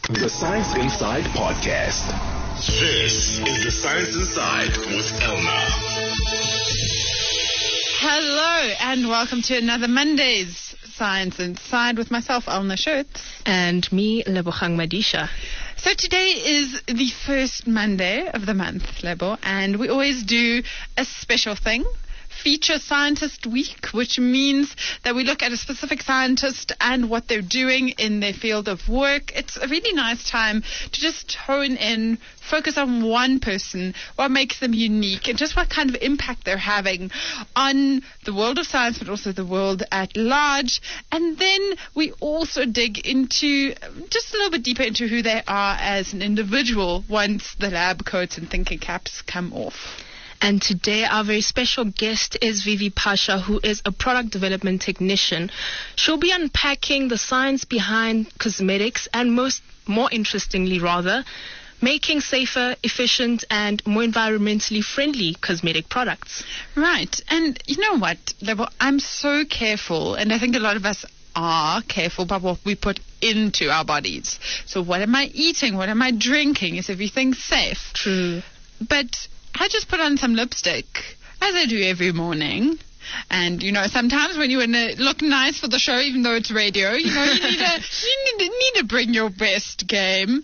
The Science Inside Podcast. This is The Science Inside with Elna. Hello and welcome to another Monday's Science Inside with myself, Elna Schutz. And me, Lebogang Madisha. So today is the first Monday of the month, Lebo, and we always do a special thing. Feature Scientist Week, which means that we look at a specific scientist and what they're doing in their field of work. It's a really nice time to just hone in, focus on one person, what makes them unique, and just what kind of impact they're having on the world of science, but also the world at large. And then we also dig into just a little bit deeper into who they are as an individual once the lab coats and thinking caps come off. And today our very special guest is Vivi Pasha, who is a product development technician. She'll be unpacking the science behind cosmetics and more interestingly rather, making safer, efficient and more environmentally friendly cosmetic products. Right. And you know what, Lebo, I'm so careful, and I think a lot of us are careful about what we put into our bodies. So what am I eating? What am I drinking? Is everything safe? True. But I just put on some lipstick, as I do every morning. And, you know, sometimes when you want to look nice for the show, even though it's radio, you know, you need to bring your best game.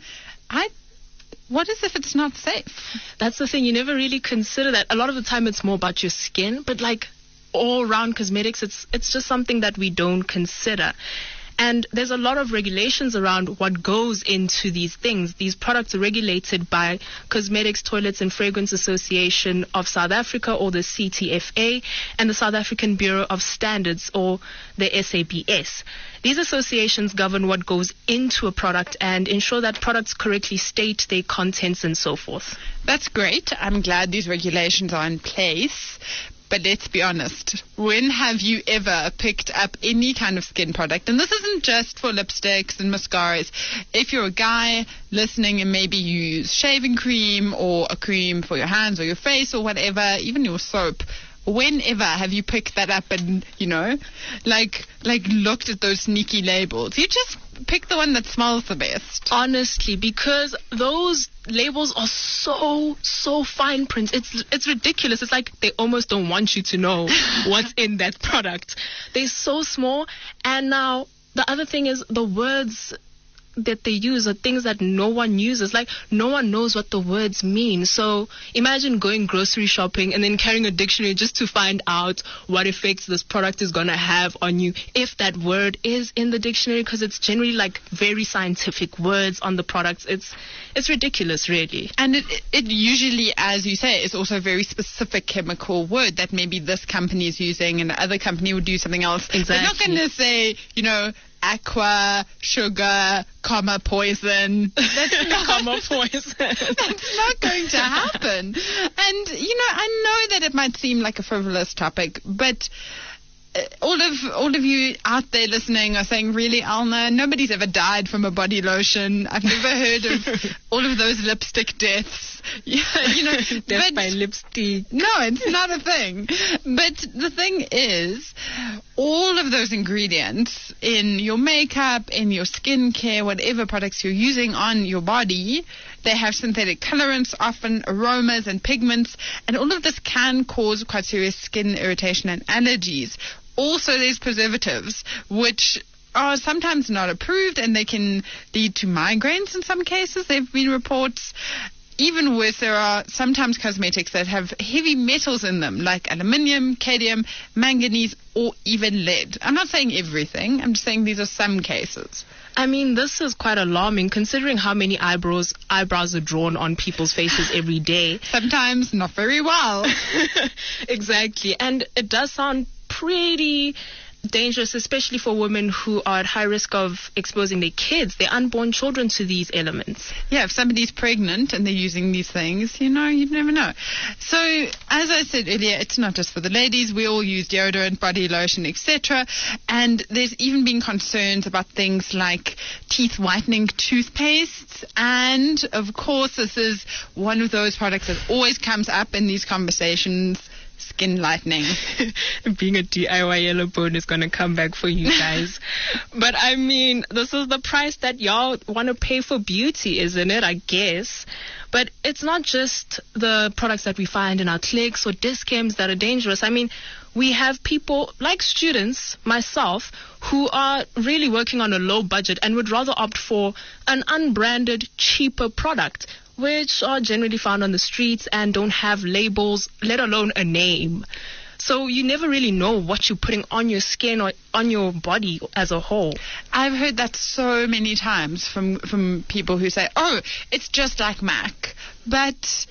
What is if it's not safe? That's the thing. You never really consider that. A lot of the time it's more about your skin, but like all around cosmetics, it's just something that we don't consider. And there's a lot of regulations around what goes into these things. These products are regulated by Cosmetics, Toilets and Fragrance Association of South Africa, or the CTFA, and the South African Bureau of Standards, or the SABS. These associations govern what goes into a product and ensure that products correctly state their contents and so forth. That's great. I'm glad these regulations are in place. But let's be honest, when have you ever picked up any kind of skin product? And this isn't just for lipsticks and mascaras. If you're a guy listening and maybe you use shaving cream or a cream for your hands or your face or whatever, even your soap, whenever have you picked that up and, you know, like looked at those sneaky labels? You just pick the one that smells the best. Honestly, because those labels are so fine print. It's ridiculous. It's like they almost don't want you to know what's in that product. They're so small. And now the other thing is the words that they use are things that no one uses. Like, no one knows what the words mean. So imagine going grocery shopping and then carrying a dictionary just to find out what effects this product is going to have on you, if that word is in the dictionary, because it's generally like very scientific words on the products. It's ridiculous, really. And it usually, as you say, is also a very specific chemical word that maybe this company is using and the other company would do something else. Exactly. They're not going to say, you know, aqua, sugar, comma, poison. That's not, comma, poison. That's not going to happen. And, you know, I know that it might seem like a frivolous topic, but all of you out there listening are saying, really, Elna, nobody's ever died from a body lotion. I've never heard of all of those lipstick deaths. Yeah, you know, death by lipstick. No, it's not a thing. But the thing is, all of those ingredients in your makeup, in your skincare, whatever products you're using on your body, they have synthetic colorants, often aromas and pigments, and all of this can cause quite serious skin irritation and allergies. Also, there's preservatives, which are sometimes not approved, and they can lead to migraines in some cases. There have been reports. Even worse, there are sometimes cosmetics that have heavy metals in them, like aluminium, cadmium, manganese, or even lead. I'm not saying everything. I'm just saying these are some cases. I mean, this is quite alarming considering how many eyebrows are drawn on people's faces every day. Sometimes not very well. Exactly. And it does sound pretty dangerous, especially for women who are at high risk of exposing their kids, their unborn children, to these elements. Yeah, if somebody's pregnant and they're using these things, you know, you'd never know. So, as I said earlier, it's not just for the ladies. We all use deodorant, body lotion, etc. And there's even been concerns about things like teeth whitening toothpastes. And, of course, this is one of those products that always comes up in these conversations, skin lightening. Being a DIY yellow bone is going to come back for you guys. But I mean, this is the price that y'all want to pay for beauty, isn't it? I guess. But it's not just the products that we find in our Clicks or Dis-Chems that are dangerous. I mean, we have people like students, myself, who are really working on a low budget and would rather opt for an unbranded, cheaper product, which are generally found on the streets and don't have labels, let alone a name. So you never really know what you're putting on your skin or on your body as a whole. I've heard that so many times from people who say, oh, it's just like MAC. But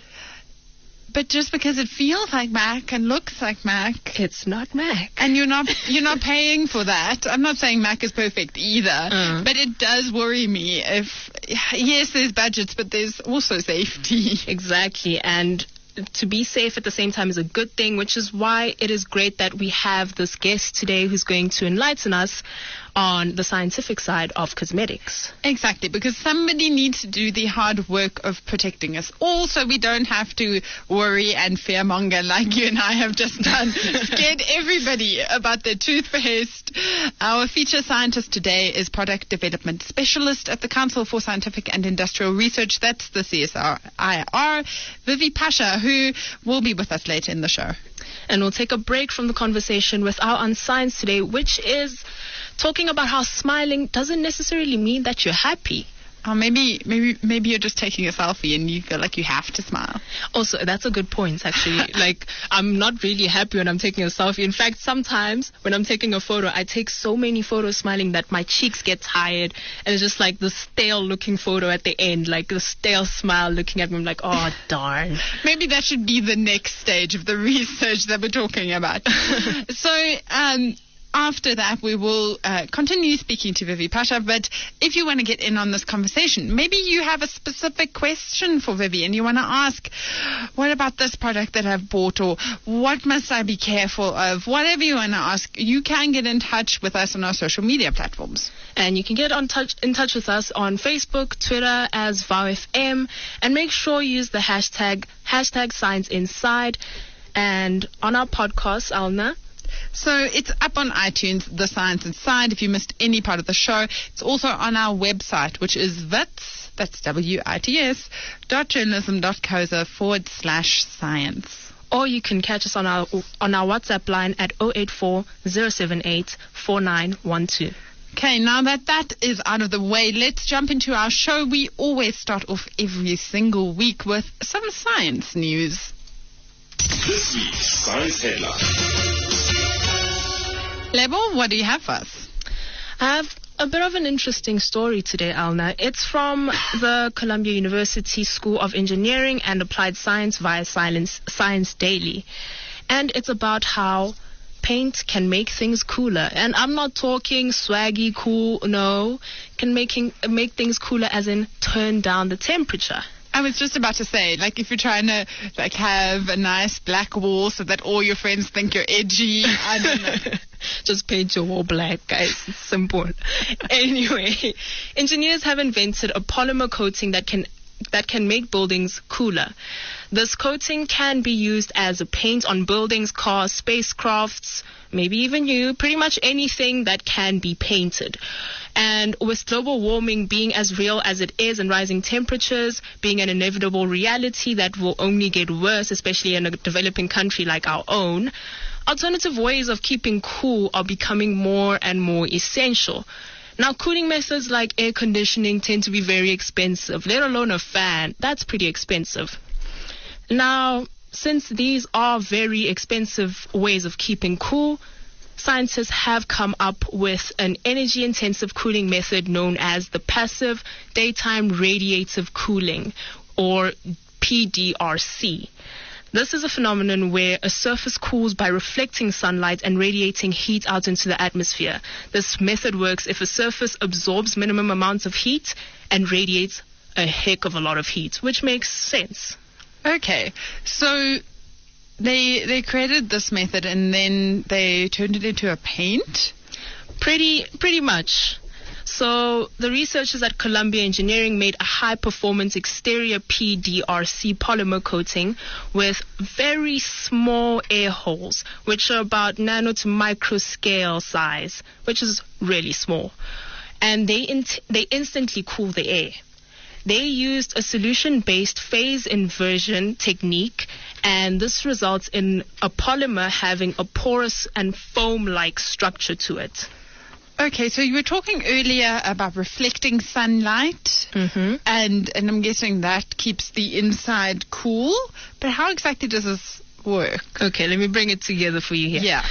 just because it feels like MAC and looks like MAC, it's not MAC. And you're not paying for that. I'm not saying MAC is perfect either, but it does worry me if, yes, there's budgets, but there's also safety. Exactly. And to be safe at the same time is a good thing, which is why it is great that we have this guest today who's going to enlighten us on the scientific side of cosmetics. Exactly, because somebody needs to do the hard work of protecting us all so we don't have to worry and fearmonger like you and I have just done. Scared everybody about their toothpaste. Our feature scientist today is Product Development Specialist at the Council for Scientific and Industrial Research. That's the CSIR, Vivi Pasha, who will be with us later in the show. And we'll take a break from the conversation with our On Science today, which is talking about how smiling doesn't necessarily mean that you're happy. Or maybe you're just taking a selfie and you feel like you have to smile. Also, that's a good point, actually. Like, I'm not really happy when I'm taking a selfie. In fact, sometimes when I'm taking a photo, I take so many photos smiling that my cheeks get tired. And it's just like the stale-looking photo at the end, like the stale smile looking at me. I'm like, oh, darn. Maybe that should be the next stage of the research that we're talking about. So, after that, we will continue speaking to Vivi Pasha. But if you want to get in on this conversation, maybe you have a specific question for Vivi and you want to ask, what about this product that I've bought, or what must I be careful of? Whatever you want to ask, you can get in touch with us on our social media platforms. And you can get in touch with us on Facebook, Twitter as VowFM, and make sure you use the hashtag ScienceInside, and on our podcast, Alna. So it's up on iTunes, The Science Inside, if you missed any part of the show. It's also on our website, which is WITS, that's WITS, .journalism.coza/science. Or you can catch us on our WhatsApp line at 084 078 4912. Okay, now that is out of the way, let's jump into our show. We always start off every single week with some science news. This week's Science Headline. Lebo, what do you have for us? I have a bit of an interesting story today, Alna. It's from the Columbia University School of Engineering and Applied Science via Science Daily. And it's about how paint can make things cooler. And I'm not talking swaggy cool, no. Can make things cooler as in turn down the temperature. I was just about to say, like, if you're trying to, like, have a nice black wall so that all your friends think you're edgy, I don't know. Just paint your wall black, guys. It's simple. Anyway, engineers have invented a polymer coating that can make buildings cooler. This coating can be used as a paint on buildings, cars, spacecrafts, maybe even you, pretty much anything that can be painted. And with global warming being as real as it is and rising temperatures being an inevitable reality that will only get worse, especially in a developing country like our own, alternative ways of keeping cool are becoming more and more essential. Now, cooling methods like air conditioning tend to be very expensive, let alone a fan. That's pretty expensive. Now, since these are very expensive ways of keeping cool, scientists have come up with an energy-intensive cooling method known as the passive daytime radiative cooling, or PDRC. This is a phenomenon where a surface cools by reflecting sunlight and radiating heat out into the atmosphere. This method works if a surface absorbs minimum amounts of heat and radiates a heck of a lot of heat, which makes sense. Okay, so they created this method and then they turned it into a paint? Pretty much. So the researchers at Columbia Engineering made a high-performance exterior PDRC polymer coating with very small air holes, which are about nano to micro scale size, which is really small. And they instantly cool the air. They used a solution-based phase inversion technique, and this results in a polymer having a porous and foam-like structure to it. Okay, so you were talking earlier about reflecting sunlight, Mm-hmm. and I'm guessing that keeps the inside cool. But how exactly does this work? Okay, let me bring it together for you here. Yeah.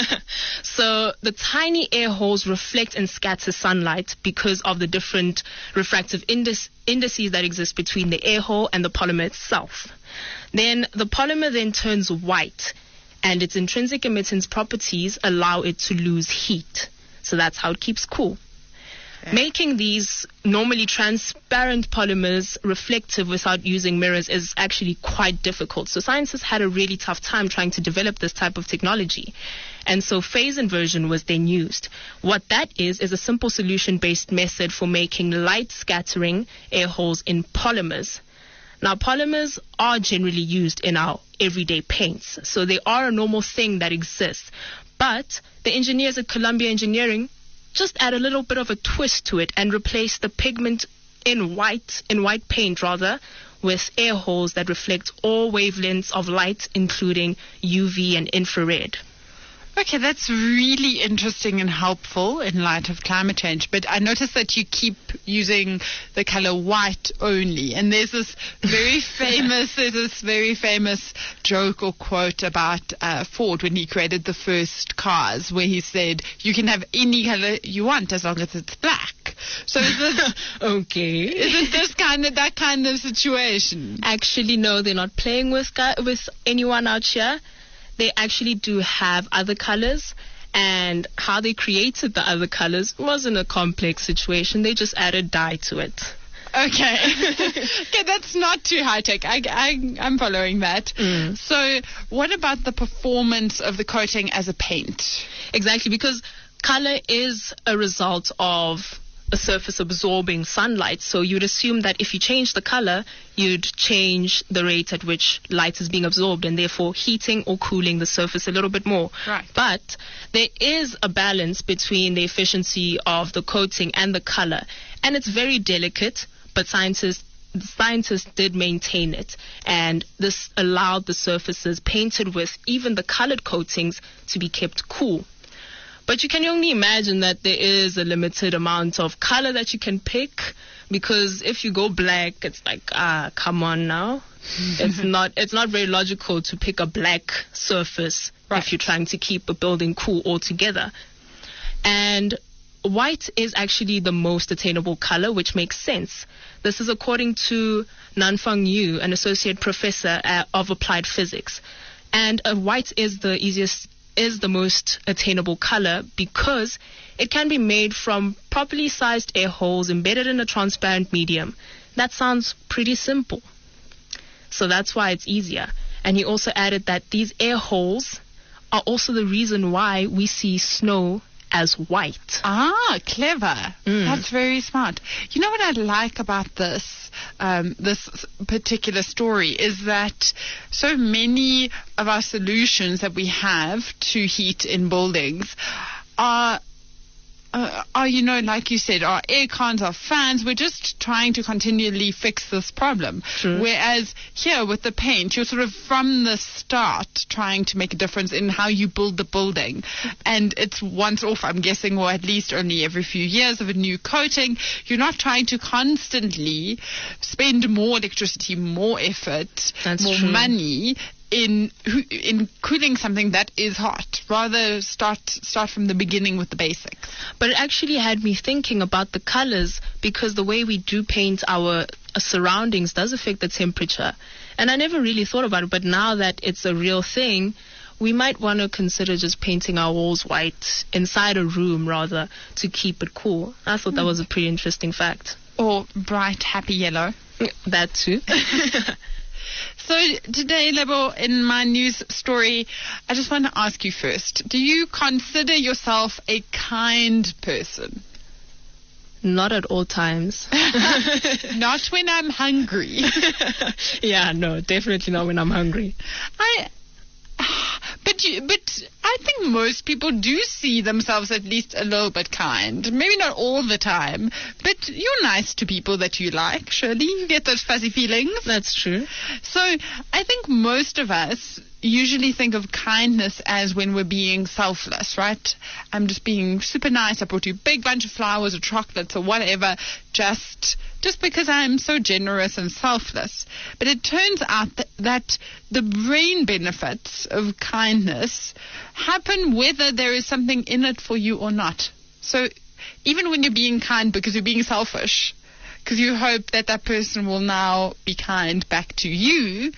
So the tiny air holes reflect and scatter sunlight because of the different refractive indices that exist between the air hole and the polymer itself. Then the polymer then turns white, and its intrinsic emittance properties allow it to lose heat. So that's how it keeps cool. Okay. Making these normally transparent polymers reflective without using mirrors is actually quite difficult. So scientists had a really tough time trying to develop this type of technology. And so phase inversion was then used. What that is a simple solution-based method for making light scattering air holes in polymers. Now, polymers are generally used in our everyday paints, so they are a normal thing that exists. But the engineers at Columbia Engineering just add a little bit of a twist to it and replace the pigment in white paint with air holes that reflect all wavelengths of light, including UV and infrared. Okay, that's really interesting and helpful in light of climate change. But I noticed that you keep using the color white only. And there's this very famous joke or quote about Ford when he created the first cars, where he said, you can have any color you want as long as it's black. So is this Okay. Is it that kind of situation? Actually, no, they're not playing with anyone out here. They actually do have other colors, and how they created the other colors wasn't a complex situation. They just added dye to it. Okay. Okay, that's not too high-tech. I'm following that. Mm. So what about the performance of the coating as a paint? Exactly, because color is a result of a surface absorbing sunlight. So you'd assume that if you change the color, you'd change the rate at which light is being absorbed, and therefore heating or cooling the surface a little bit more. Right. But there is a balance between the efficiency of the coating and the color, and it's very delicate, but scientists did maintain it, and this allowed the surfaces painted with even the colored coatings to be kept cool. But you can only imagine that there is a limited amount of color that you can pick, because if you go black, it's like, come on now. It's not very logical to pick a black surface if you're trying to keep a building cool altogether. And white is actually the most attainable color, which makes sense. This is according to Nanfang Yu, an associate professor of applied physics. And white is the most attainable color because it can be made from properly sized air holes embedded in a transparent medium. That sounds pretty simple. So that's why it's easier. And he also added that these air holes are also the reason why we see snow as white. Ah, clever. That's very smart. You know what I like about this particular story is that so many of our solutions that we have to heat in buildings are, like you said, our air cons, our fans. We're just trying to continually fix this problem. True. Whereas here with the paint, you're sort of from the start trying to make a difference in how you build the building. And it's once off, I'm guessing, or at least only every few years of a new coating. You're not trying to constantly spend more electricity, more effort, That's more true. money in cooling something that is hot. Rather start from the beginning with the basics. But it actually had me thinking about the colors, because the way we do paint our surroundings does affect the temperature. And I never really thought about it, but now that it's a real thing, we might want to consider just painting our walls white inside a room rather to keep it cool. I thought that was a pretty interesting fact. Or bright, happy yellow. That too. So today, Lebo, in my news story, I just want to ask you first, do you consider yourself a kind person? Not at all times. Not when I'm hungry. Yeah, no, definitely not when I'm hungry. But I think most people do see themselves at least a little bit kind. Maybe not all the time, but you're nice to people that you like, surely. You get those fuzzy feelings. That's true. So I think most of us usually think of kindness as when we're being selfless, right? I'm just being super nice. I brought you a big bunch of flowers or chocolates or whatever, just because I'm so generous and selfless. But it turns out that the brain benefits of kindness happen whether there is something in it for you or not. So even when you're being kind because you're being selfish, because you hope that that person will now be kind back to you,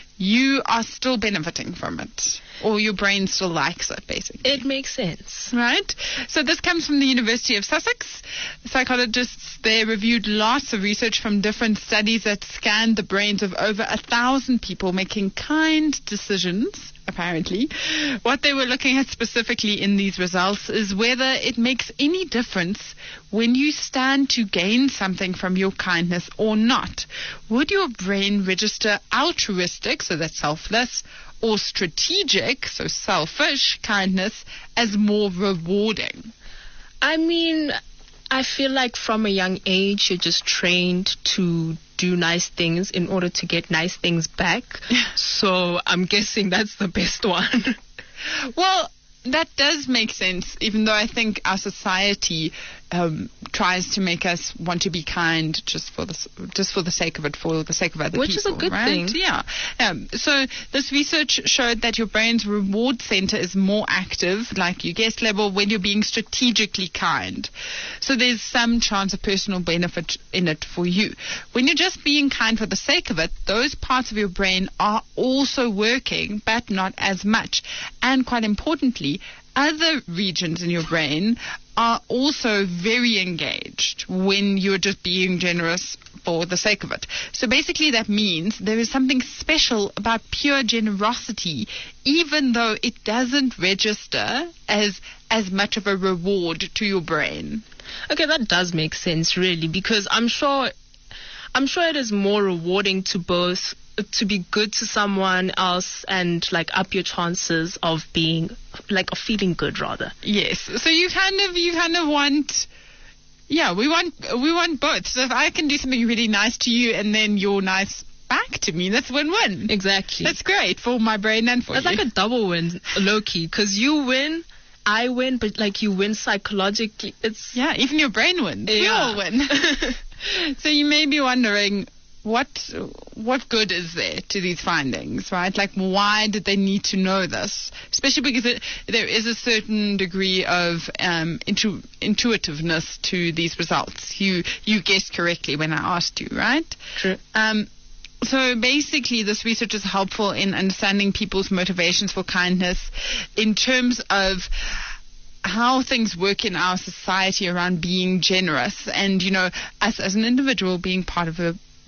you are still benefiting from it, or your brain still likes it, basically. It makes sense. Right? So this comes from the University of Sussex. Psychologists there reviewed lots of research from different studies that scanned the brains of over 1,000 people making kind decisions, apparently. What they were looking at specifically in these results is whether it makes any difference when you stand to gain something from your kindness or not. Would your brain register altruistic, so that's selfless, or strategic, so selfish, kindness as more rewarding? I mean, I feel like from a young age, you're just trained to do nice things in order to get nice things back. So I'm guessing that's the best one. Well, that does make sense, even though I think our society tries to make us want to be kind just for the sake of it, for the sake of other people. Which is a good thing. Yeah. So this research showed that your brain's reward center is more active, like you guessed, Level, when you're being strategically kind. So there's some chance of personal benefit in it for you. When you're just being kind for the sake of it, those parts of your brain are also working, but not as much. And quite importantly, other regions in your brain are also very engaged when you're just being generous for the sake of it. So basically that means there is something special about pure generosity, even though it doesn't register as much of a reward to your brain. Okay, that does make sense, really, because I'm sure it is more rewarding to be good to someone else and like up your chances of feeling good, rather. Yes. So you kind of want, yeah, we want both. So if I can do something really nice to you and then you're nice back to me, that's win-win. Exactly. That's great for my brain and for you. It's like a double win, low-key, because you win, I win, but like you win psychologically. Yeah, even your brain wins. Yeah. We all win. So you may be wondering, what good is there to these findings, right? Like, why did they need to know this? Especially because there is a certain degree of intuitiveness to these results. You guessed correctly when I asked you, right? True. So basically, this research is helpful in understanding people's motivations for kindness in terms of how things work in our society around being generous, and us as an individual being part of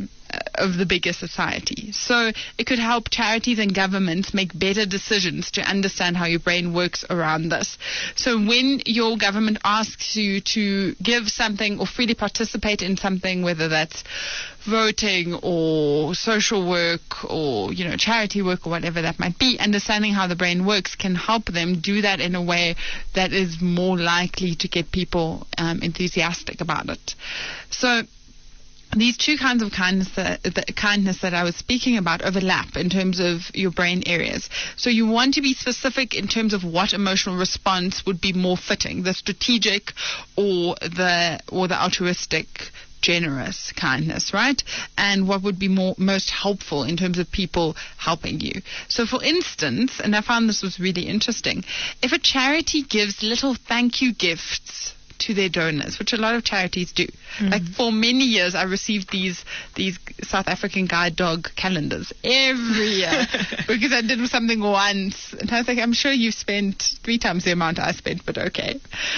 the bigger society. So it could help charities and governments make better decisions to understand how your brain works around this. So when your government asks you to give something or freely participate in something, whether that's voting or social work or charity work or whatever that might be, understanding how the brain works can help them do that in a way that is more likely to get people enthusiastic about it. So these two kinds of kindness that I was speaking about overlap in terms of your brain areas. So you want to be specific in terms of what emotional response would be more fitting, the strategic or the altruistic, generous kindness, right? And what would be most helpful in terms of people helping you. So for instance, and I found this was really interesting, if a charity gives little thank you gifts to their donors, which a lot of charities do. Mm-hmm. Like for many years, I received these South African guide dog calendars every year because I did something once, and I was like, I'm sure you've spent 3 times the amount I spent, but okay.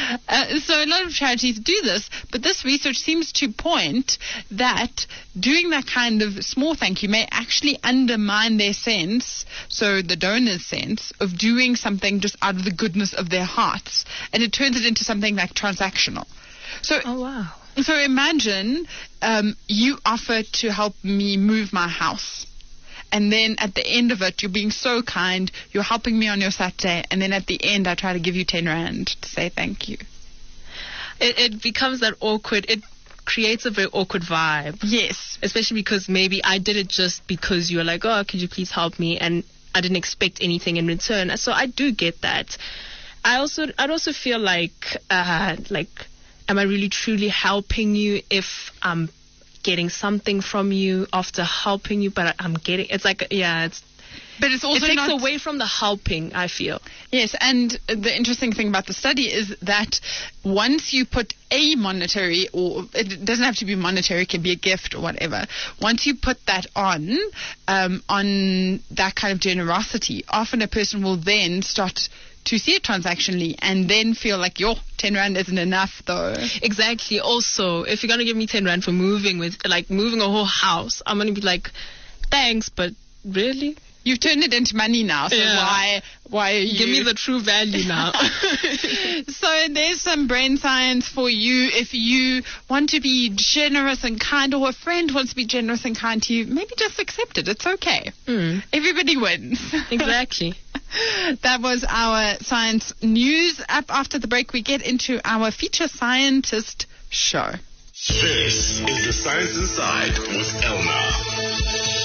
So a lot of charities do this, but this research seems to point that doing that kind of small thank you may actually undermine their sense, so the donor's sense, of doing something just out of the goodness of their hearts, and it turns it into something like transactional. So, oh wow. So imagine you offer to help me move my house. And then at the end of it, you're being so kind. You're helping me on your Saturday. And then at the end, I try to give you 10 Rand to say thank you. It becomes that awkward. It creates a very awkward vibe. Yes. Especially because maybe I did it just because you were like, oh, could you please help me? And I didn't expect anything in return. So I do get that. I'd also feel like, am I really truly helping you if I'm getting something from you after helping you, but I'm getting, it's like, yeah, it's, but it's also it takes not away from the helping, I feel. Yes, and the interesting thing about the study is that once you put a monetary, or it doesn't have to be monetary, it can be a gift or whatever, once you put that on that kind of generosity, often a person will then start to see it transactionally and then feel like, 10 Rand isn't enough though. Exactly. Also, if you're going to give me 10 Rand for moving a whole house, I'm going to be like, thanks, but really? You've turned it into money now, so yeah. why are you... Give me the true value now. So there's some brain science for you. If you want to be generous and kind, or a friend wants to be generous and kind to you, maybe just accept it. It's okay. Everybody wins. Exactly. That was our science news. Up after the break, we get into our feature scientist show. This is the Science Inside with Elna.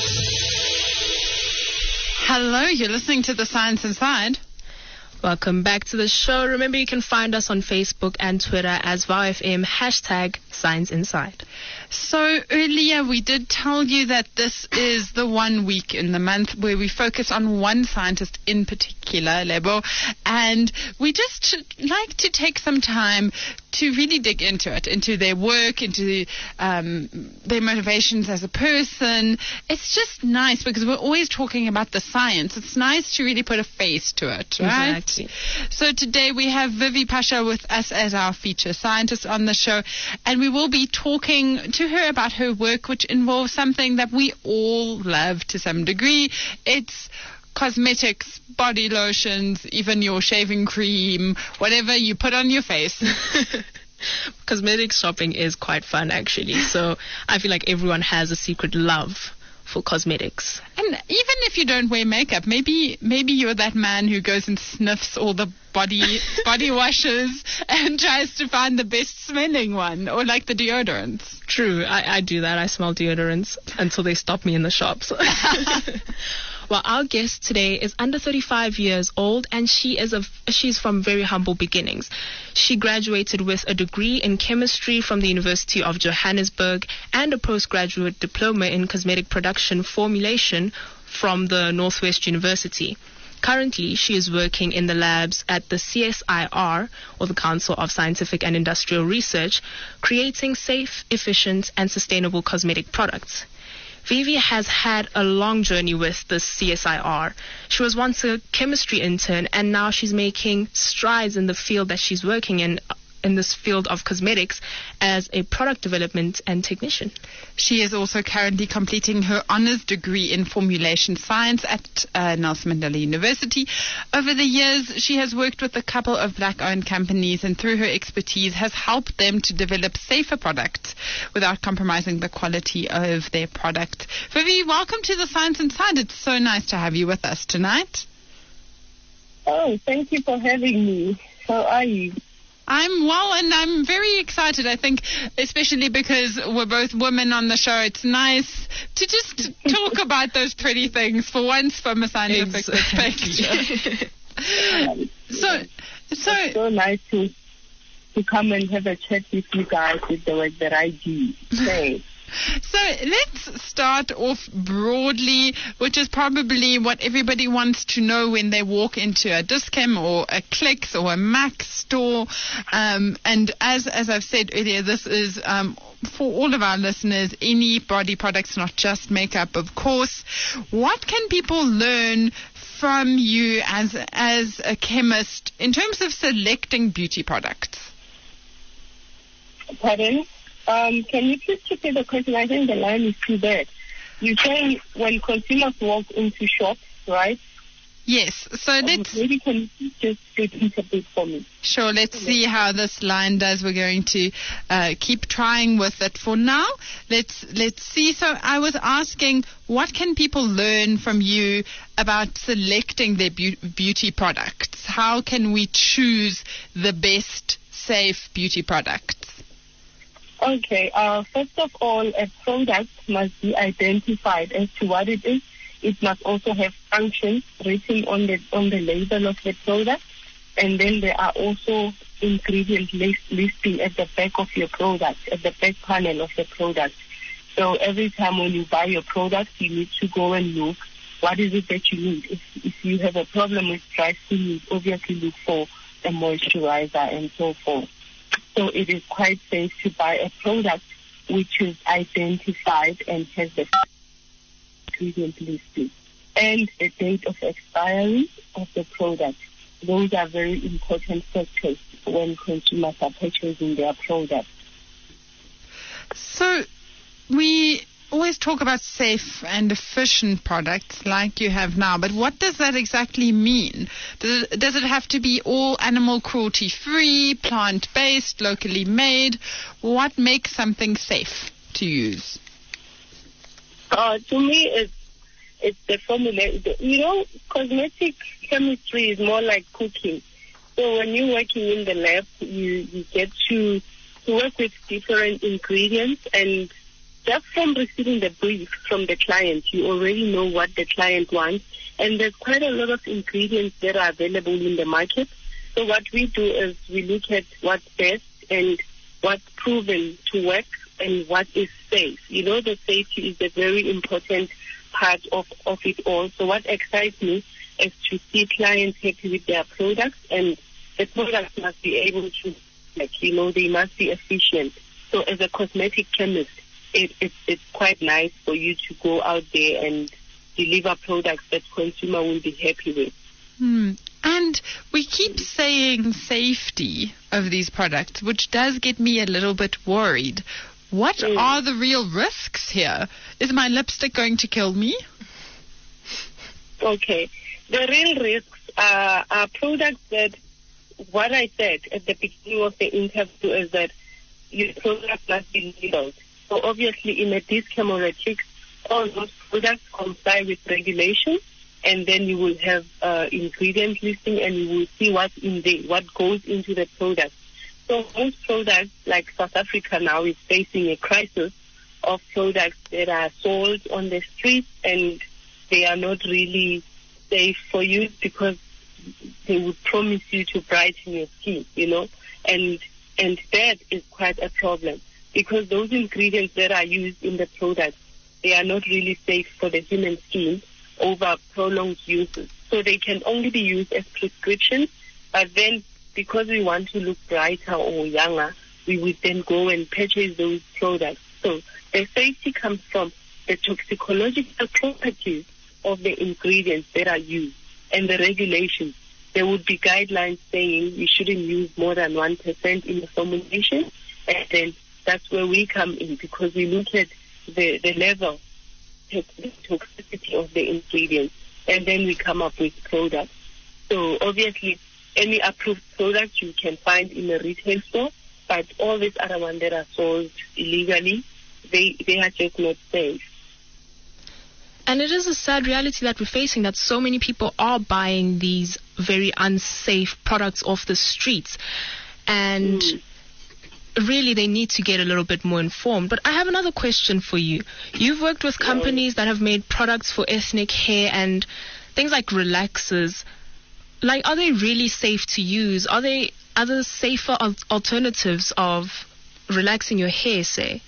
Hello, you're listening to the Science Inside. Welcome back to the show. Remember, you can find us on Facebook and Twitter as VowFM, #Science Inside. So earlier we did tell you that this is the 1 week in the month where we focus on one scientist in particular, Lebo, and we just like to take some time to really dig into it, into their work, into their motivations as a person. It's just nice because we're always talking about the science. It's nice to really put a face to it, right? Exactly. So today we have Vivi Pasha with us as our feature scientist on the show, and we will be talking to her about her work, which involves something that we all love to some degree. It's cosmetics, body lotions, even your shaving cream, whatever you put on your face. Cosmetics shopping is quite fun, actually. So I feel like everyone has a secret love for cosmetics. And even if you don't wear makeup, maybe you're that man who goes and sniffs all the body washes and tries to find the best smelling one, or like the deodorants. True, I do that. I smell deodorants until they stop me in the shops. Well, our guest today is under 35 years old, and she's from very humble beginnings. She graduated with a degree in chemistry from the University of Johannesburg and a postgraduate diploma in cosmetic production formulation from the Northwest University. Currently, she is working in the labs at the CSIR, or the Council of Scientific and Industrial Research, creating safe, efficient, and sustainable cosmetic products. Vivi has had a long journey with the CSIR. She was once a chemistry intern, and now she's making strides in the field that she's working in this field of cosmetics as a product development and technician. She is also currently completing her honors degree in formulation science at Nelson Mandela University. Over the years, she has worked with a couple of black-owned companies, and through her expertise has helped them to develop safer products without compromising the quality of their product. Vivi, welcome to the Science Inside. It's so nice to have you with us tonight. Oh, thank you for having me. How are you? I'm well, and I'm very excited. I think, especially because we're both women on the show, it's nice to just talk about those pretty things for once from a scientific perspective. So it's so nice to come and have a chat with you guys with the work that I do. Thanks. So let's start off broadly, which is probably what everybody wants to know when they walk into a Dis-Chem or a Clicks or a Mac store. And as I've said earlier, this is for all of our listeners, any body products, not just makeup, of course. What can people learn from you as a chemist in terms of selecting beauty products? Pardon? Can you please repeat the question? I think the line is too bad. You say when consumers walk into shops, right? Yes, so maybe can you just repeat a bit for me? Sure, let's see how this line does. We're going to keep trying with it. For now, let's see. So I was asking, what can people learn from you about selecting their beauty products? How can we choose the best, safe beauty products? Okay, first of all, a product must be identified as to what it is. It must also have functions written on the label of the product, and then there are also ingredient listing at the back of your product, at the back panel of the product. So every time when you buy your product, you need to go and look what is it that you need. If you have a problem with dry skin, you obviously look for a moisturizer and so forth. So it is quite safe to buy a product which is identified and has the ingredient listing and the date of expiry of the product. Those are very important factors when consumers are purchasing their product. So we always talk about safe and efficient products like you have now, but what does that exactly mean? Does it have to be all animal cruelty free, plant-based, locally made? What makes something safe to use? To me, it's the formula. You know, cosmetic chemistry is more like cooking. So when you're working in the lab, you get to work with different ingredients, and just from receiving the brief from the client, you already know what the client wants. And there's quite a lot of ingredients that are available in the market. So what we do is we look at what's best and what's proven to work and what is safe. You know, the safety is a very important part of it all. So what excites me is to see clients happy with their products, and the products must be able to, they must be efficient. So as a cosmetic chemist, it's quite nice for you to go out there and deliver products that consumer will be happy with. And we keep saying safety of these products, which does get me a little bit worried. What are the real risks here? Is my lipstick going to kill me? Okay. The real risks are products that, what I said at the beginning of the interview is that your product must be labeled. So obviously in a discount or a tick, all those products comply with regulations, and then you will have ingredient listing, and you will see what's in there, what goes into the product. So most products, like South Africa now, is facing a crisis of products that are sold on the streets, and they are not really safe for you because they would promise you to brighten your skin, and that is quite a problem because those ingredients that are used in the product, they are not really safe for the human skin over prolonged uses. So they can only be used as prescriptions, but then because we want to look brighter or younger, we would then go and purchase those products. So the safety comes from the toxicological properties of the ingredients that are used and the regulations. There would be guidelines saying you shouldn't use more than 1% in the formulation, and then that's where we come in because we look at the level, the toxicity of the ingredients, and then we come up with products. So obviously, any approved product you can find in a retail store, but all these other ones that are sold illegally, they are just not safe. And it is a sad reality that we're facing, that so many people are buying these very unsafe products off the streets. And really, they need to get a little bit more informed. But I have another question for you. You've worked with companies that have made products for ethnic hair and things like relaxers. Like, are they really safe to use? Are there other safer alternatives of relaxing your hair, say?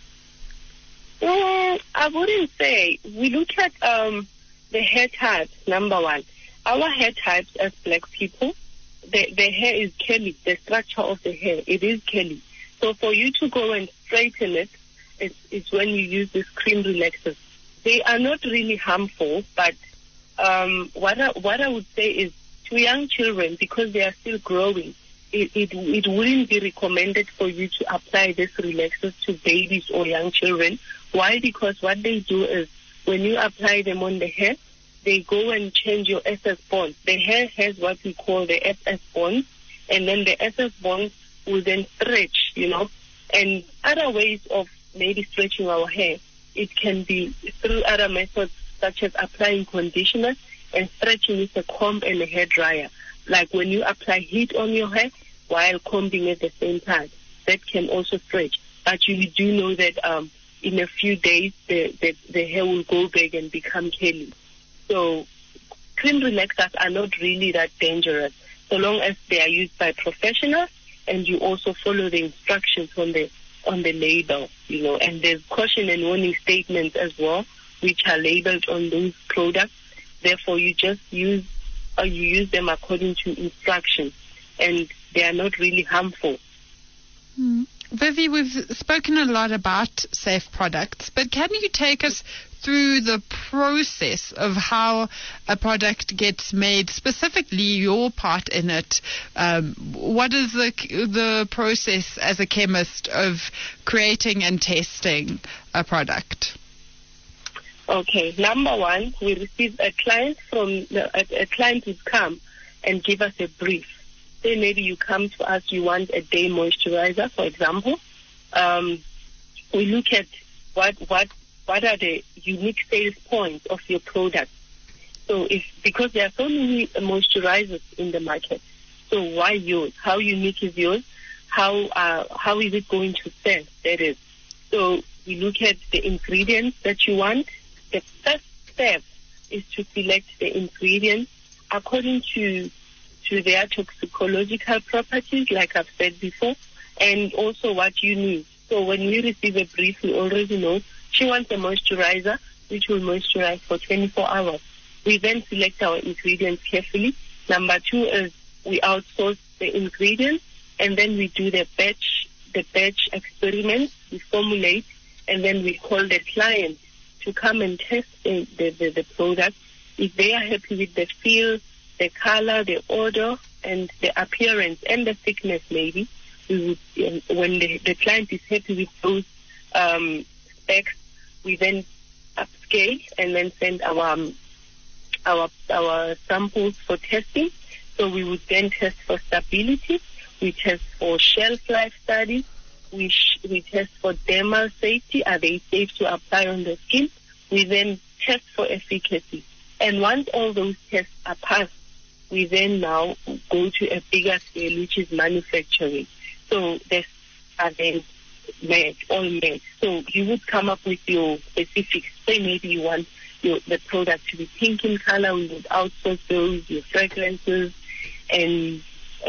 I wouldn't say. We look at the hair types, number one. Our hair types as black people, the hair is curly. The structure of the hair, it is curly. So for you to go and straighten it, it's when you use these cream relaxers. They are not really harmful, but what I would say is to young children, because they are still growing, it wouldn't be recommended for you to apply these relaxers to babies or young children. Why? Because what they do is when you apply them on the hair, they go and change your SS bonds. The hair has what we call the SS bonds, and then the SS bonds will then stretch, And other ways of maybe stretching our hair, it can be through other methods such as applying conditioner and stretching with a comb and a hair dryer. Like when you apply heat on your hair while combing at the same time, that can also stretch. But you do know that in a few days the hair will go back and become curly. So cream relaxers are not really that dangerous so long as they are used by professionals and you also follow the instructions on the label, and there's caution and warning statements as well, which are labeled on those products. Therefore, you just use them according to instructions, and they are not really harmful. Vivi, we've spoken a lot about safe products, but can you take us through the process of how a product gets made, specifically your part in it? What is the process as a chemist of creating and testing a product? Okay, number one, we receive a client a client would come and give us a brief. Say maybe you come to us, you want a day moisturizer, for example. We look at what are the unique sales points of your product. So because there are so many moisturizers in the market, so why yours? How unique is yours? How is it going to sell? That is. So we look at the ingredients that you want. The first step is to select the ingredients according to their toxicological properties, like I've said before, and also what you need. So when we receive a brief, we already know she wants a moisturizer, which will moisturize for 24 hours. We then select our ingredients carefully. Number two is we outsource the ingredients, and then we do the batch experiments. We formulate, and then we call the client to come and test the product. If they are happy with the feel, the color, the odor, and the appearance, and the thickness maybe, we would, when the client is happy with those specs, we then upscale and then send our samples for testing. So we would then test for stability, we test for shelf life studies, we test for dermal safety, are they safe to apply on the skin? We then test for efficacy. And once all those tests are passed, we then now go to a bigger scale, which is manufacturing. So this are then all made. So you would come up with your specifics. Say maybe you want the product to be pink in color. We would outsource those, your fragrances, and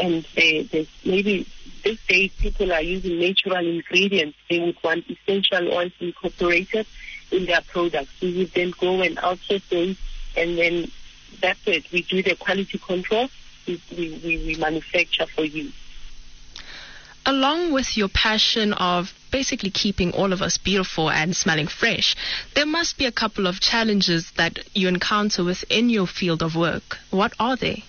maybe these days people are using natural ingredients. They would want essential oils incorporated in their products. We would then go and outsource those, and then that's it. We do the quality control. We manufacture for you. Along with your passion of basically keeping all of us beautiful and smelling fresh, there must be a couple of challenges that you encounter within your field of work. What are they?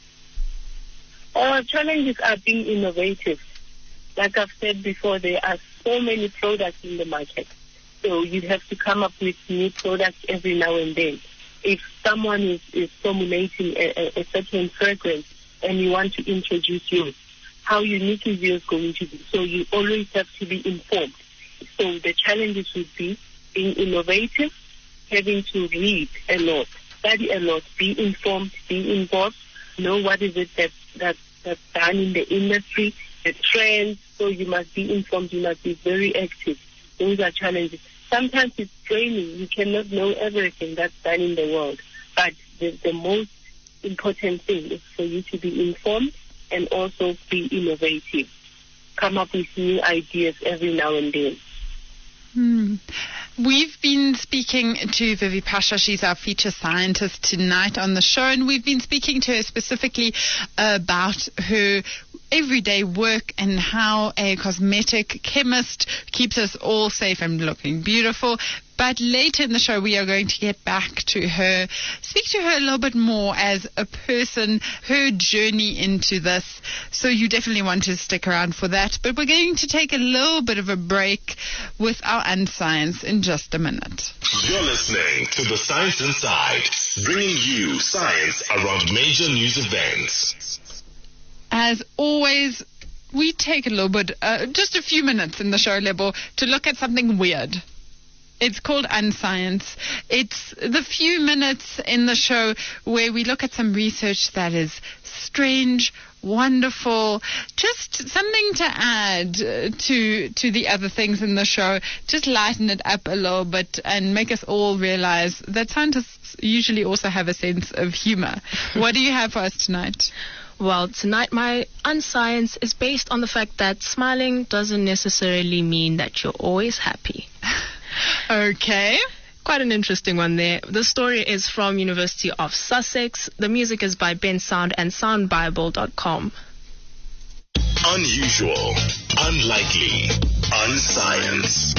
Our challenges are being innovative. Like I've said before, there are so many products in the market. So you have to come up with new products every now and then. If someone is formulating a certain fragrance and you want to introduce yours, how unique is yours going to be? So you always have to be informed. So the challenges would be being innovative, having to read a lot, study a lot, be informed, be involved, know what is it that's done in the industry, the trends. So you must be informed, you must be very active. Those are challenges. Sometimes it's training. You cannot know everything that's done in the world. But the most important thing is for you to be informed and also be innovative. Come up with new ideas every now and then. We've been speaking to Vivi Pasha. She's our feature scientist tonight on the show, and we've been speaking to her specifically about her everyday work and how a cosmetic chemist keeps us all safe and looking beautiful. But later in the show, we are going to get back to her, speak to her a little bit more as a person, her journey into this. So you definitely want to stick around for that. But we're going to take a little bit of a break with our Unscience in just a minute. You're listening to The Science Inside. bringing you science around major news events. As always, we take a little bit, just a few minutes in the show, Lebo, to look at something weird. It's called Unscience. It's the few minutes in the show where we look at some research that is strange, wonderful, just something to add to the other things in the show, just lighten it up a little bit and make us all realize that scientists usually also have a sense of humor. What do you have for us tonight? Well, tonight my Unscience is based on the fact that smiling doesn't necessarily mean that you're always happy. Okay. Quite an interesting one there. The story is from University of Sussex. The music is by Ben Sound and soundbible.com. Unusual, unlikely, unscience.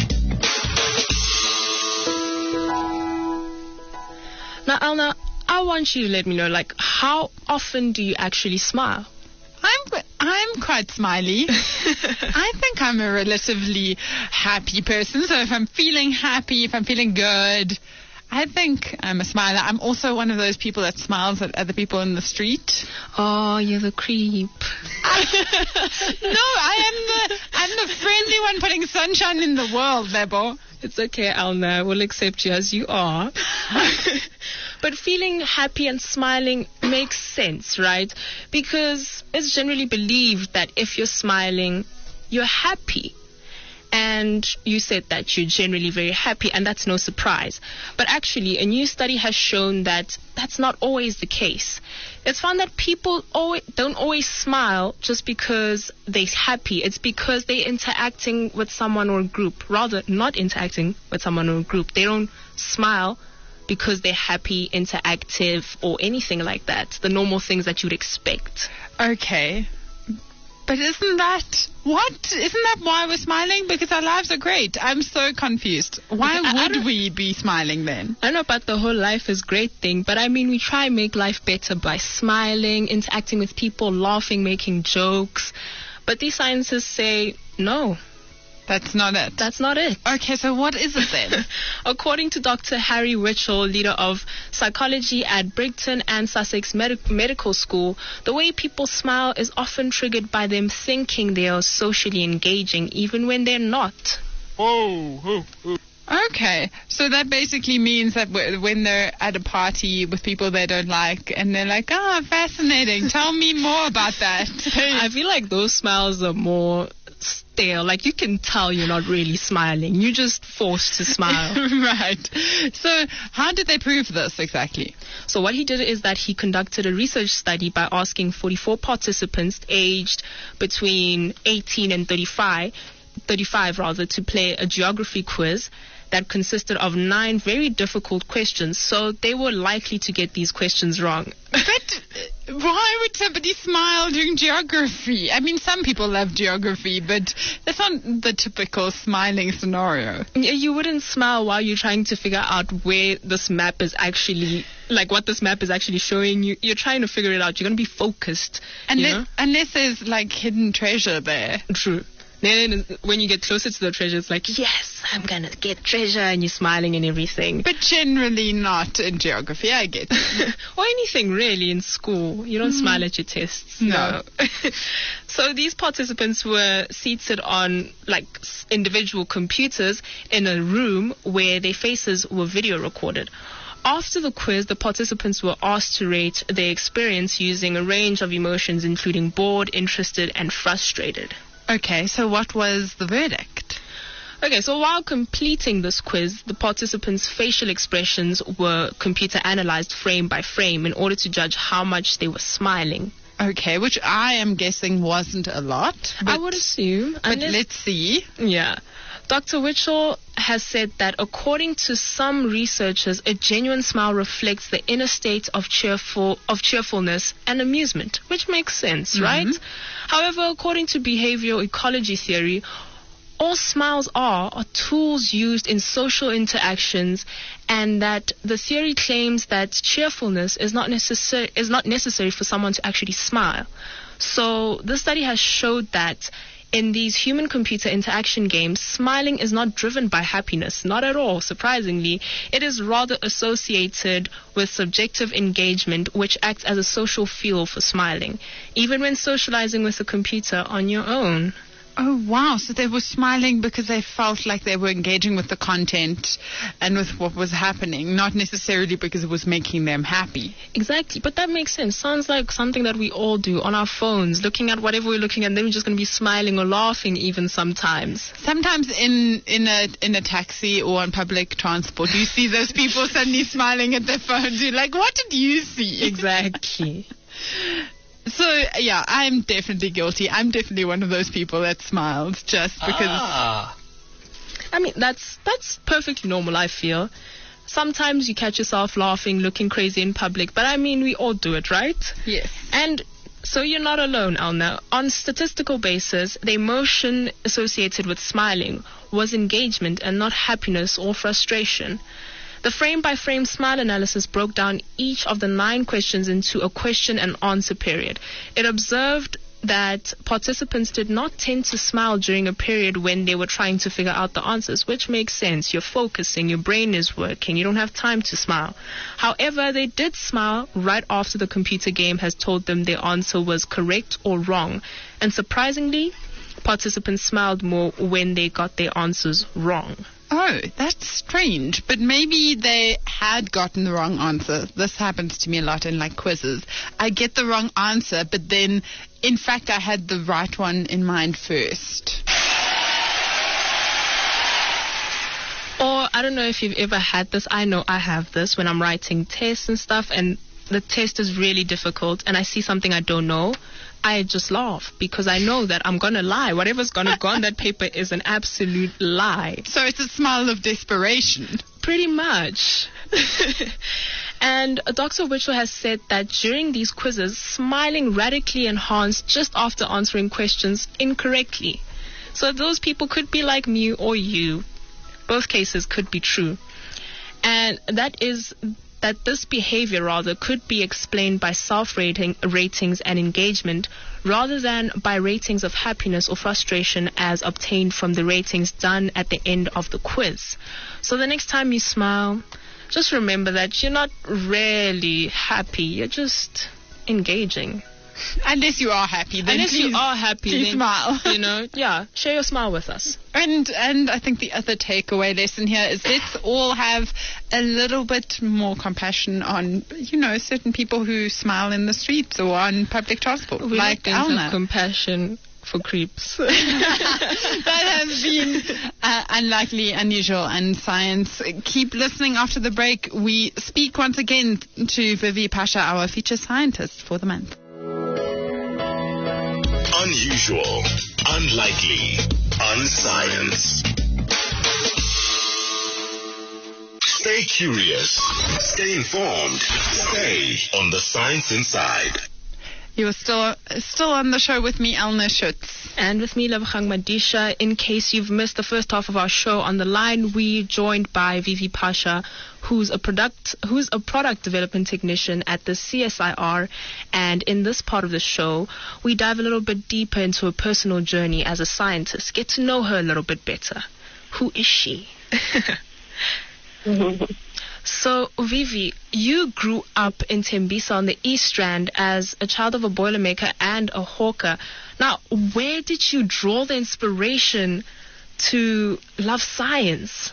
Now, Alna, I want you to let me know, how often do you actually smile? I'm quite smiley. I think I'm a relatively happy person. So if I'm feeling happy, if I'm feeling good, I think I'm a smiler. I'm also one of those people that smiles at other people in the street. Oh, you're the creep. No, I'm the friendly one putting sunshine in the world, Lebo. It's okay, Alna. We'll accept you as you are. But feeling happy and smiling makes sense, right? Because it's generally believed that if you're smiling, you're happy. And you said that you're generally very happy, and that's no surprise. But actually, a new study has shown that that's not always the case. It's found that people don't always smile just because they're happy. It's because they're interacting with someone or a group. Rather, not interacting with someone or a group. They don't smile because they're happy, interactive, or anything like that. The normal things that you'd expect. Okay. But isn't that why we're smiling? Because our lives are great. I'm so confused. Why would we be smiling then? I don't know about the whole life is great thing, but I mean, we try and make life better by smiling, interacting with people, laughing, making jokes. But these scientists say, no. That's not it. That's not it. Okay, so what is it then? According to Dr. Harry Witchell, leader of psychology at Brigton and Sussex Medical School, the way people smile is often triggered by them thinking they are socially engaging, even when they're not. Okay, so that basically means that when they're at a party with people they don't like, and they're like, fascinating, tell me more about that. I feel like those smiles are more stale. You can tell you're not really smiling. You're just forced to smile. Right. So how did they prove this exactly? So what he did is that he conducted a research study by asking 44 participants aged between 18 and 35 to play a geography quiz that consisted of 9 very difficult questions. So they were likely to get these questions wrong. But why would somebody smile during geography? I mean, some people love geography, but that's not the typical smiling scenario. You wouldn't smile while you're trying to figure out where this map is actually, what this map is actually showing you. You're trying to figure it out. You're going to be focused. Unless there's hidden treasure there. True. Then when you get closer to the treasure, it's like, yes, I'm going to get treasure, and you're smiling and everything. But generally not in geography, I get it. Or anything really in school. You don't smile at your tests. No. So these participants were seated on individual computers in a room where their faces were video recorded. After the quiz, the participants were asked to rate their experience using a range of emotions, including bored, interested, and frustrated. Okay, so what was the verdict? Okay, so while completing this quiz, the participants' facial expressions were computer analyzed frame by frame in order to judge how much they were smiling. Okay, which I am guessing wasn't a lot. I would assume. But let's see. Yeah. Dr. Witchell has said that according to some researchers, a genuine smile reflects the inner state of cheerfulness and amusement, which makes sense, right? However, according to behavioral ecology theory, all smiles are tools used in social interactions, and that the theory claims that cheerfulness is not necessary for someone to actually smile. So the study has showed that In these human-computer interaction games, smiling is not driven by happiness, not at all, surprisingly. It is rather associated with subjective engagement, which acts as a social fuel for smiling, even when socializing with a computer on your own. Oh, wow. So they were smiling because they felt like they were engaging with the content and with what was happening, not necessarily because it was making them happy. Exactly. But that makes sense. Sounds like something that we all do on our phones, looking at whatever we're looking at, and then we're just going to be smiling or laughing even sometimes. Sometimes in a taxi or on public transport, you see those people suddenly smiling at their phones. You're like, what did you see? Exactly. So, yeah, I'm definitely guilty. I'm definitely one of those people that smiled just because... I mean, that's perfectly normal, I feel. Sometimes you catch yourself laughing, looking crazy in public, but I mean, we all do it, right? Yes. And so you're not alone, Elna. On statistical basis, the emotion associated with smiling was engagement and not happiness or frustration. The frame-by-frame smile analysis broke down each of the 9 questions into a question and answer period. It observed that participants did not tend to smile during a period when they were trying to figure out the answers, which makes sense. You're focusing, your brain is working, you don't have time to smile. However, they did smile right after the computer game has told them their answer was correct or wrong. And surprisingly, participants smiled more when they got their answers wrong. Oh, that's strange. But maybe they had gotten the wrong answer. This happens to me a lot in like quizzes. I get the wrong answer, but then, in fact, I had the right one in mind first. Or, I don't know if you've ever had this. I know I have this when I'm writing tests and stuff, and the test is really difficult, and I see something I don't know. I just laugh because I know that I'm going to lie. Whatever's going to go on that paper is an absolute lie. So it's a smile of desperation. Pretty much. And Dr. Witchell has said that during these quizzes, smiling radically enhanced just after answering questions incorrectly. So those people could be like me or you. Both cases could be true. And that this behavior could be explained by ratings and engagement rather than by ratings of happiness or frustration as obtained from the ratings done at the end of the quiz. So the next time you smile, just remember that you're not really happy, you're just engaging. Unless you are happy, then please smile. You know, yeah, share your smile with us. And I think the other takeaway lesson here is let's all have a little bit more compassion on, certain people who smile in the streets or on public transport. We like Elna. Compassion for creeps. That has been unlikely, unusual, and science. Keep listening after the break. We speak once again to Vivi Pasha, our feature scientist for the month. Unusual, unlikely, unscience. Stay curious, stay informed, stay on the Science Inside. You are still on the show with me, Elna Schutz. And with me, Lebogang Madisha. In case you've missed the first half of our show, on the line we joined by Vivi Pasha, who's a product development technician at the CSIR. And in this part of the show, we dive a little bit deeper into her personal journey as a scientist, get to know her a little bit better. Who is she? So, Vivi, you grew up in Tembisa on the East Strand as a child of a boilermaker and a hawker. Now, where did you draw the inspiration to love science?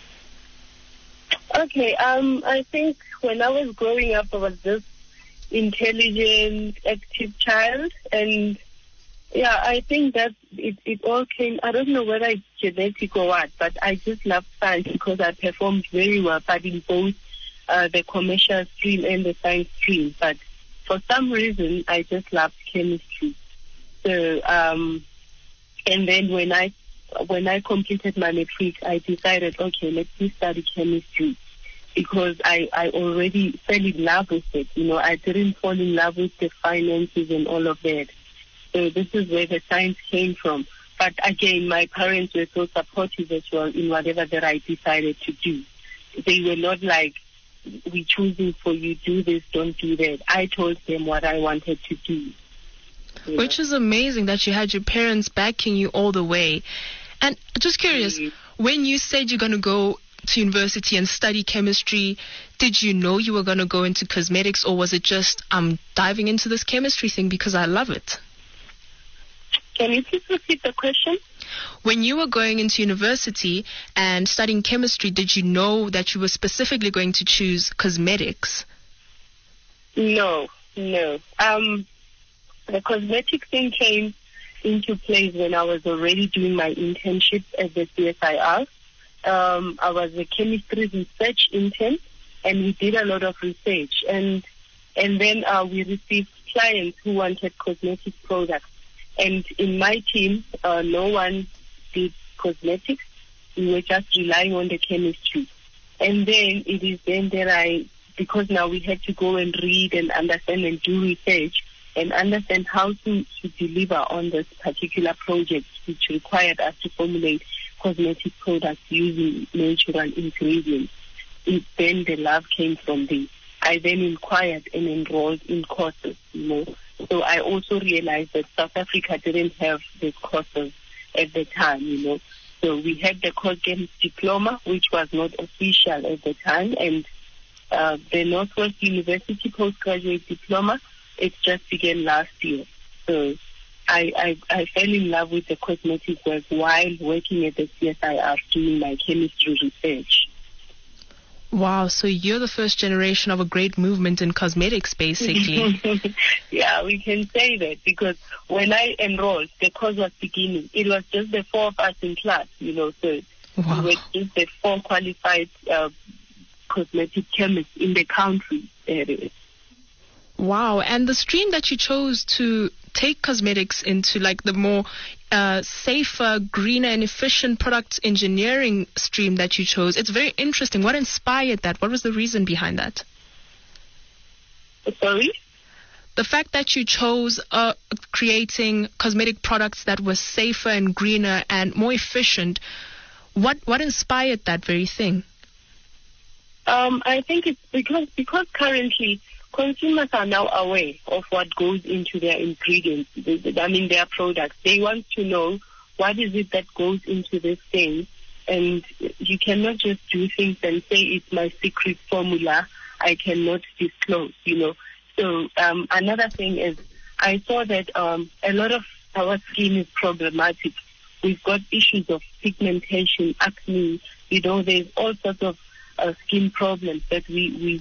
Okay, I think when I was growing up, I was this intelligent, active child, and yeah, I think that it all came, I don't know whether it's genetic or what, but I just loved science because I performed very well, but in both the commercial stream and the science stream. But for some reason, I just loved chemistry. So, and then when I completed my matric, I decided, okay, let me study chemistry because I already fell in love with it. I didn't fall in love with the finances and all of that. So this is where the science came from. But again, my parents were so supportive as well in whatever that I decided to do. They were not like, we're choosing for you, do this, don't do that. I told them what I wanted to do. you Which know. is amazing that you had your parents backing you all the way. And just curious, when you said you're going to go to university and study chemistry, did you know you were going to go into cosmetics, or was it just, I'm diving into this chemistry thing because I love it? Can you please repeat the question? When you were going into university and studying chemistry, did you know that you were specifically going to choose cosmetics? No. The cosmetic thing came into place when I was already doing my internship at the CSIR. I was a chemistry research intern, and we did a lot of research. And then we received clients who wanted cosmetic products. And in my team, no one did cosmetics. We were just relying on the chemistry. And then it is then that because now we had to go and read and understand and do research and understand how to deliver on this particular project, which required us to formulate cosmetic products using natural ingredients. Then the love came from there. I then inquired and enrolled in courses, So I also realized that South Africa didn't have the courses at the time, So we had the CosGames diploma, which was not official at the time, and the Northwest University postgraduate diploma, it just began last year. So I fell in love with the cosmetic work while working at the CSIR doing my chemistry research. Wow, so you're the first generation of a great movement in cosmetics, basically. Yeah, we can say that, because when I enrolled, the course was beginning. It was just the four of us in class, so Wow. we were just the four qualified cosmetic chemists in the country. Wow, and the stream that you chose to take cosmetics into, like the more safer, greener and efficient product engineering stream that you chose, it's very interesting. What inspired that? What was the reason behind that? Sorry? The fact that you chose creating cosmetic products that were safer and greener and more efficient, what inspired that very thing? I think it's because currently consumers are now aware of what goes into their ingredients, their products. They want to know what is it that goes into this thing, and you cannot just do things and say it's my secret formula, I cannot disclose, So another thing is, I saw that a lot of our skin is problematic. We've got issues of pigmentation, acne, there's all sorts of skin problems that we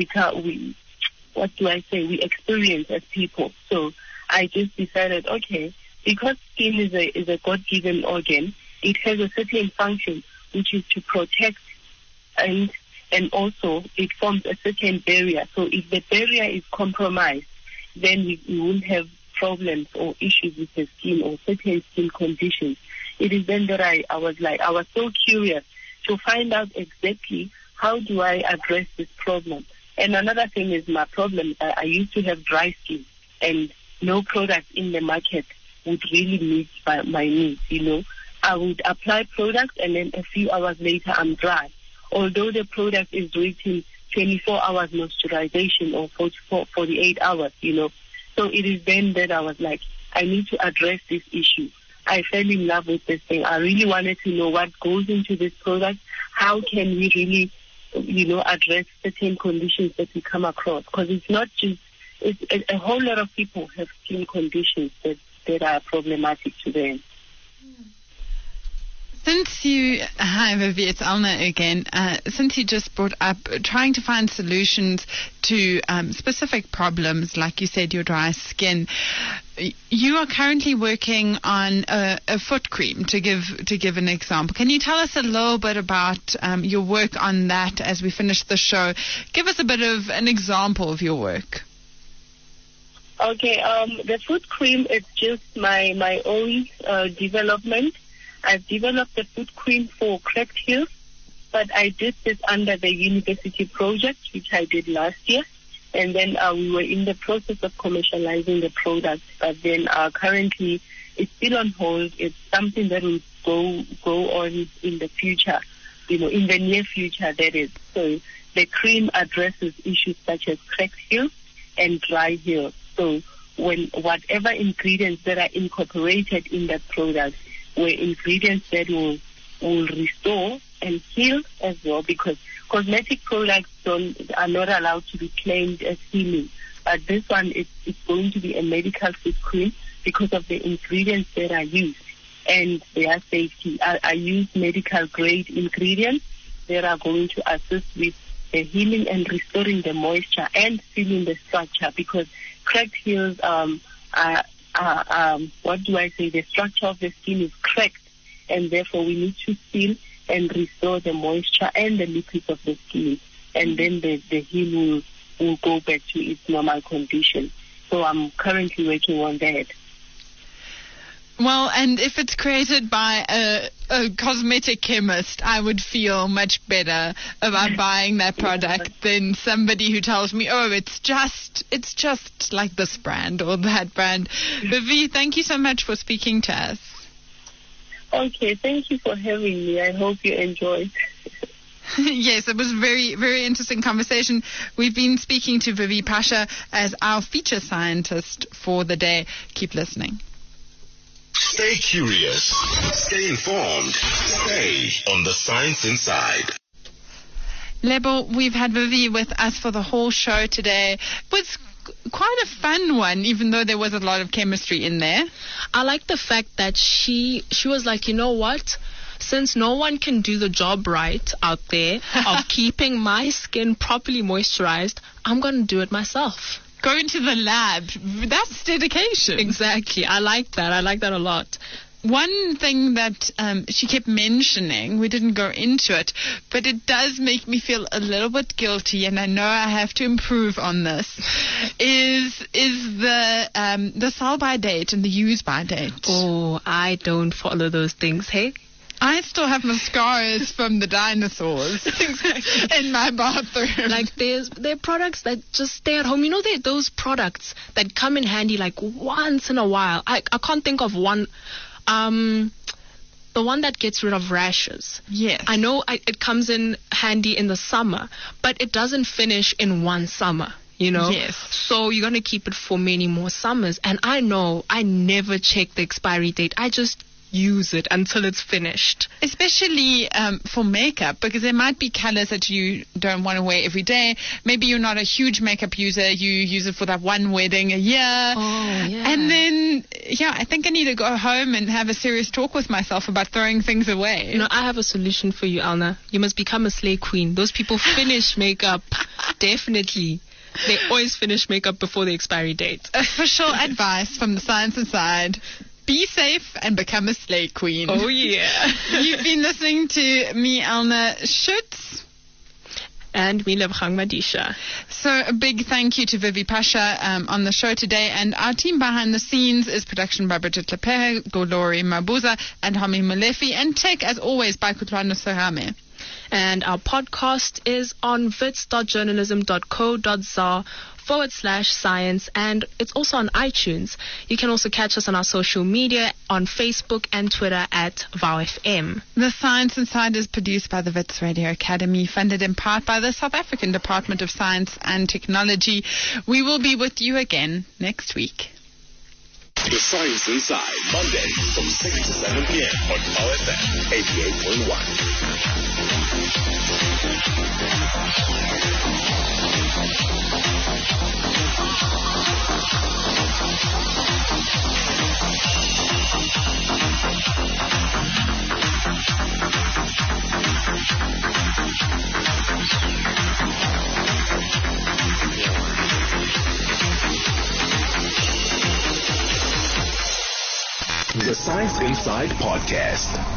experience as people. So I just decided, okay, because skin is a God-given organ, it has a certain function, which is to protect, and also it forms a certain barrier. So if the barrier is compromised, then we won't have problems or issues with the skin or certain skin conditions. It is then that I was so curious to find out exactly how do I address this problem. And another thing is my problem. I used to have dry skin, and no product in the market would really meet my needs, I would apply products, and then a few hours later I'm dry. Although the product is written 24 hours moisturization or 48 hours, So it is then that I was like, I need to address this issue. I fell in love with this thing. I really wanted to know what goes into this product. How can we really address certain conditions that we come across, because it's not just, a whole lot of people have skin conditions that are problematic to them. Since you, hi Vivi, it's Alna again. Since you just brought up trying to find solutions to specific problems, like you said, your dry skin, you are currently working on a foot cream, to give an example. Can you tell us a little bit about your work on that as we finish the show? Give us a bit of an example of your work. Okay, the foot cream is just my own development. I've developed a foot cream for cracked heels, but I did this under the university project, which I did last year. And then we were in the process of commercializing the product, but then currently it's still on hold. It's something that will go on in the future, in the near future, that is. So the cream addresses issues such as cracked heels and dry heels. So when whatever ingredients that are incorporated in that product were ingredients that will restore and heal as well, because cosmetic products are not allowed to be claimed as healing. But this one is going to be a medical food cream because of the ingredients that are used and their safety. I use medical grade ingredients that are going to assist with the healing and restoring the moisture and sealing the structure, because cracked heels the structure of the skin is cracked, and therefore we need to seal and restore the moisture and the lipids of the skin, and then the heel will go back to its normal condition. So I'm currently working on that. Well, and if it's created by a cosmetic chemist, I would feel much better about buying that product than somebody who tells me, oh, it's just like this brand or that brand. Vivi, thank you so much for speaking to us. Okay, thank you for having me. I hope you enjoyed. Yes, it was a very, very interesting conversation. We've been speaking to Vivi Pasha as our feature scientist for the day. Keep listening. Stay curious. Stay informed. Stay on the Science Inside. Lebo, we've had Vivi with us for the whole show today. It was quite a fun one, even though there was a lot of chemistry in there. I like the fact that she was like, you know what? Since no one can do the job right out there of keeping my skin properly moisturized, I'm going to do it myself. Going to the lab, that's dedication. Exactly. I like that. I like that a lot. One thing that she kept mentioning, we didn't go into it, but it does make me feel a little bit guilty, and I know I have to improve on this, is the sell by date and the use by date. Oh, I don't follow those things, hey? I still have my scars from the dinosaurs in my bathroom. Like, there are products that just stay at home. You know, there are those products that come in handy like once in a while. I can't think of one. The one that gets rid of rashes. Yes. I know it comes in handy in the summer, but it doesn't finish in one summer. You know? Yes. So you're going to keep it for many more summers. And I know I never check the expiry date. I just use it until it's finished. Especially for makeup, because there might be colors that you don't want to wear every day. Maybe you're not a huge makeup user. You use it for that one wedding a year. Oh, yeah. And then, I think I need to go home and have a serious talk with myself about throwing things away. You know, I have a solution for you, Alna. You must become a slay queen. Those people finish makeup. Definitely. They always finish makeup before the expiry date. Official advice from the Science Inside. Be safe and become a slay queen. Oh, yeah. You've been listening to me, Alna Schutz. And me, Lebgang Madisha. So a big thank you to Vivi Pasha on the show today. And our team behind the scenes is production by Bridget Lepehe, Golori Mabuza, and Hami Molefi. And tech, as always, by Kutlwana Sorame. And our podcast is on wits.journalism.co.za/science, and it's also on iTunes. You can also catch us on our social media on Facebook and Twitter at VowFM. The Science Inside is produced by the Wits Radio Academy, funded in part by the South African Department of Science and Technology. We will be with you again next week. The Science Inside, Monday from 6 to 7 p.m. on VowFM 88.1. The Science Inside Podcast.